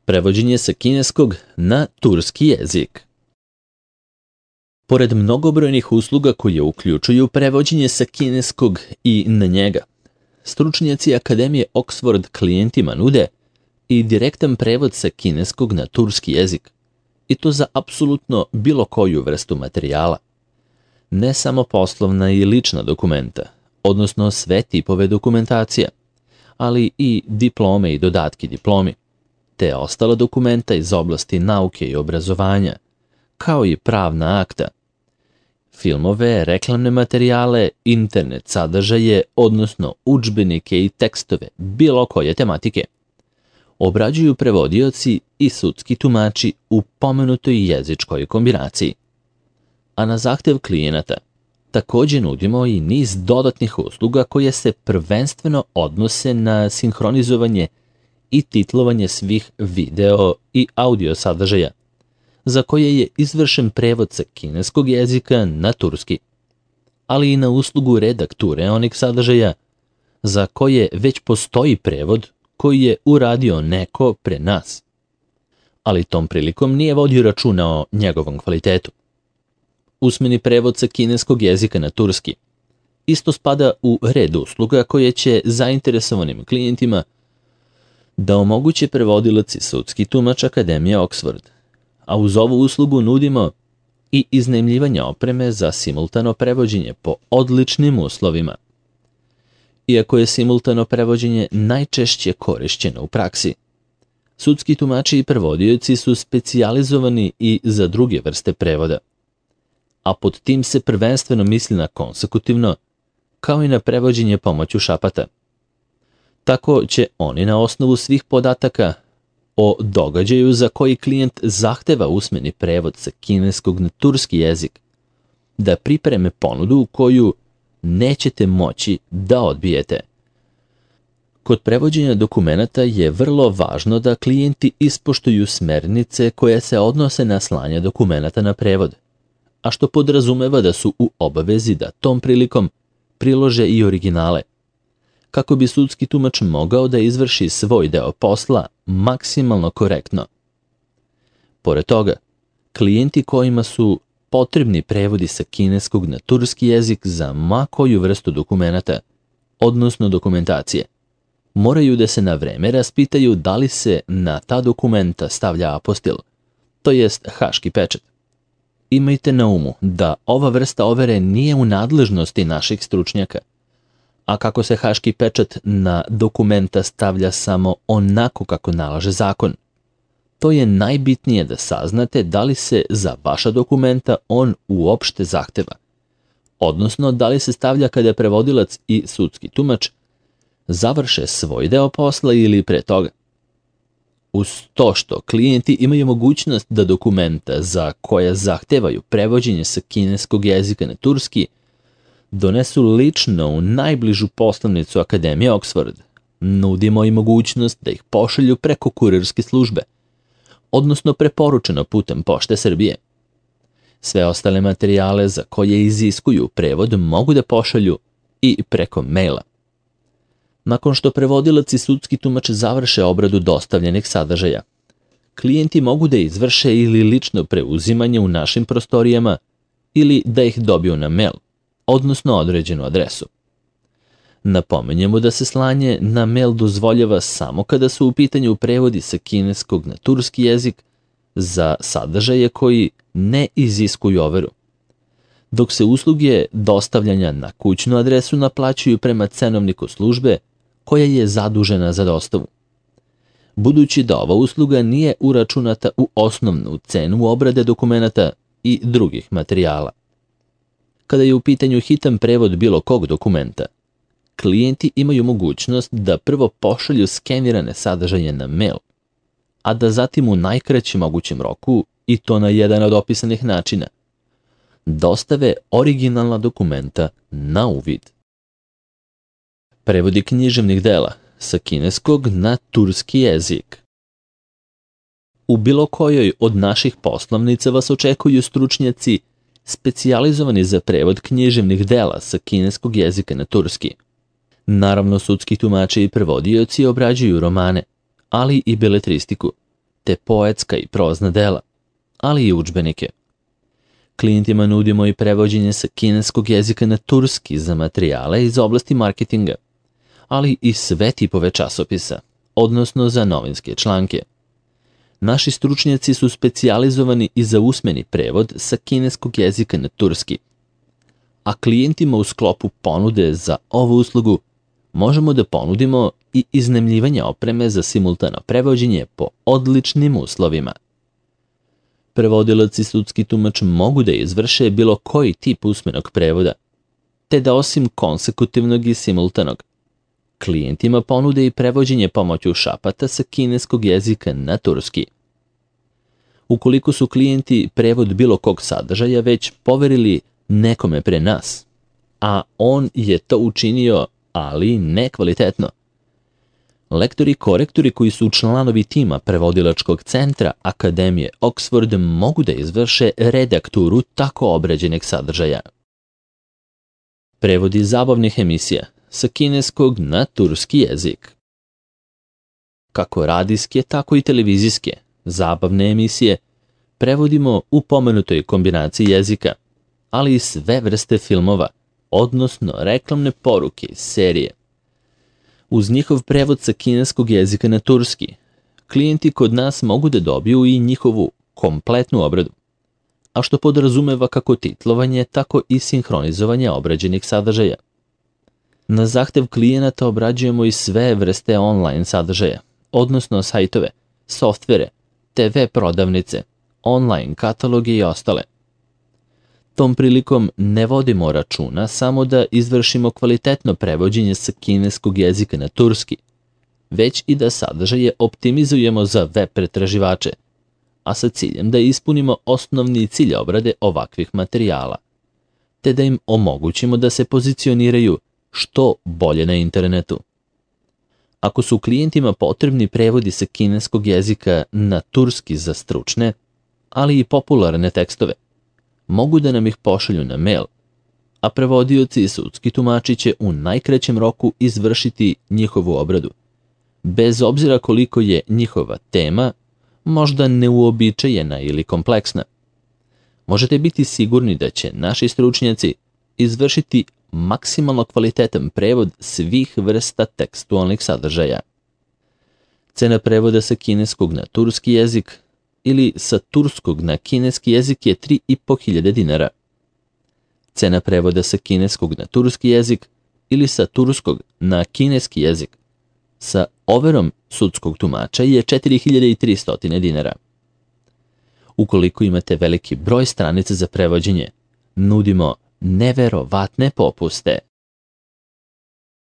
Prevođenje sa kineskog na turski jezik. Pored mnogobrojnih usluga koje uključuju prevođenje sa kineskog i na njega, stručnjaci Akademije Oxford klijentima nude i direktan prevod sa kineskog na turski jezik, i to za apsolutno bilo koju vrstu materijala. Ne samo poslovna i lična dokumenta, odnosno sve tipove dokumentacija, ali i diplome i dodatki diplomi, te ostala dokumenta iz oblasti nauke i obrazovanja, kao i pravna akta, filmove, reklamne materijale, internet sadržaje, odnosno udžbenike i tekstove bilo koje tematike. Obrađuju prevodioci i sudski tumači u pomenutoj jezičkoj kombinaciji. A na zahtev klijenata također nudimo i niz dodatnih usluga koje se prvenstveno odnose na sinhronizovanje i titlovanje svih video i audio sadržaja, za koje je izvršen prevod sa kineskog jezika na turski, ali i na uslugu redakture onih sadržaja za koje već postoji prevod koji je uradio neko pre nas, ali tom prilikom nije vodio računa o njegovom kvalitetu. Usmeni prevod sa kineskog jezika na turski isto spada u red usluga koje će zainteresovanim klijentima da omoguće prevodilac i sudski tumač Akademije Oxford, a uz ovu uslugu nudimo i iznajmljivanje opreme za simultano prevođenje po odličnim uslovima. Iako je simultano prevođenje najčešće korišćeno u praksi, sudski tumači i prevodioci su specijalizovani i za druge vrste prevoda, a pod tim se prvenstveno misli na konsekutivno, kao i na prevođenje pomoću šapata. Tako će oni na osnovu svih podataka o događaju za koji klijent zahteva usmeni prevod sa kineskog na turski jezik da pripreme ponudu koju nećete moći da odbijete. Kod prevođenja dokumenata je vrlo važno da klijenti ispoštuju smernice koje se odnose na slanje dokumenata na prevod, a što podrazumeva da su u obavezi da tom prilikom prilože i originale, kako bi sudski tumač mogao da izvrši svoj deo posla maksimalno korektno. Pored toga, klijenti kojima su potrebni prevodi sa kineskog na turski jezik za ma koju vrstu dokumenata, odnosno dokumentacije, moraju da se na vreme raspitaju da li se na ta dokumenta stavlja apostil, to jest haški pečat. Imajte na umu da ova vrsta overe nije u nadležnosti naših stručnjaka, a kako se haški pečat na dokumenta stavlja samo onako kako nalaže zakon, to je najbitnije da saznate da li se za vaša dokumenta on uopšte zahteva, odnosno da li se stavlja kada prevodilac i sudski tumač završe svoj deo posla ili pre toga. Uz to što klijenti imaju mogućnost da dokumenta za koja zahtevaju prevođenje sa kineskog jezika na turski donesu lično u najbližu poslovnicu Akademije Oxford, nudimo i mogućnost da ih pošalju preko kurirske službe, odnosno preporučeno putem Pošte Srbije. Sve ostale materijale za koje iziskuju prevod mogu da pošalju i preko maila. Nakon što prevodilac i sudski tumač završe obradu dostavljenih sadržaja, klijenti mogu da izvrše ili lično preuzimanje u našim prostorijama ili da ih dobiju na mail, odnosno određenu adresu. Napominjemo da se slanje na mail dozvoljava samo kada su u pitanju prevodi sa kineskog na turski jezik za sadržaje koji ne iziskuju overu, dok se usluge dostavljanja na kućnu adresu naplaćuju prema cenovniku službe koja je zadužena za dostavu. Budući da ova usluga nije uračunata u osnovnu cenu obrade dokumenata i drugih materijala. Kada je u pitanju hitan prevod bilo kog dokumenta, klijenti imaju mogućnost da prvo pošalju skenirane sadržaje na mail, a da zatim u najkraćem mogućem roku, i to na jedan od opisanih načina, dostave originalna dokumenta na uvid. Prevodi književnih dela sa kineskog na turski jezik. U bilo kojoj od naših poslovnica vas očekuju stručnjaci specijalizovani za prevod književnih dela sa kineskog jezika na turski. Naravno, sudski tumači i prevodioci obrađuju romane, ali i beletristiku, te poetska i prozna dela, ali i udžbenike. Klijentima nudimo i prevođenje sa kineskog jezika na turski za materijale iz oblasti marketinga, ali i sve tipove časopisa, odnosno za novinske članke. Naši stručnjaci su specijalizovani i za usmeni prevod sa kineskog jezika na turski, a klijentima u sklopu ponude za ovu uslugu možemo da ponudimo i iznajmljivanje opreme za simultano prevođenje po odličnim uslovima. Prevodilac i sudski tumač mogu da izvrše bilo koji tip usmenog prevoda, te da osim konsekutivnog i simultanog, klijentima ponude i prevođenje pomoću šapata sa kineskog jezika na turski. Ukoliko su klijenti prevod bilo kog sadržaja već poverili nekome pre nas, a on je to učinio, ali nekvalitetno, lektori i korektori koji su članovi tima prevodilačkog centra Akademije Oxford mogu da izvrše redakturu tako obrađenog sadržaja. Prevodi zabavnih emisija sa kineskog na turski jezik. Kako radijske, tako i televizijske, zabavne emisije prevodimo u pomenutoj kombinaciji jezika, ali i sve vrste filmova, odnosno reklamne poruke i serije. Uz njihov prevod sa kineskog jezika na turski, klijenti kod nas mogu da dobiju i njihovu kompletnu obradu, a što podrazumeva kako titlovanje, tako i sinhronizovanje obrađenih sadržaja. Na zahtev klijenata obrađujemo i sve vrste online sadržaja, odnosno sajtove, softvere, TV prodavnice, online kataloge i ostale. Tom prilikom ne vodimo računa samo da izvršimo kvalitetno prevođenje sa kineskog jezika na turski, već i da sadržaje optimizujemo za web pretraživače, a sa ciljem da ispunimo osnovni cilj obrade ovakvih materijala, te da im omogućimo da se pozicioniraju što bolje na internetu. Ako su klijentima potrebni prevodi sa kineskog jezika na turski za stručne, ali i popularne tekstove, mogu da nam ih pošalju na mail, a prevodioci i sudski tumači će u najkraćem roku izvršiti njihovu obradu, bez obzira koliko je njihova tema možda neuobičajena ili kompleksna. Možete biti sigurni da će naši stručnjaci izvršiti maksimalno kvalitetan prevod svih vrsta tekstualnih sadržaja. Cena prevoda sa kineskog na turski jezik ili sa turskog na kineski jezik je 3.500 dinara. Cena prevoda sa kineskog na turski jezik ili sa turskog na kineski jezik sa overom sudskog tumača je 4.300 dinara. Ukoliko imate veliki broj stranica za prevođenje, nudimo neverovatne popuste.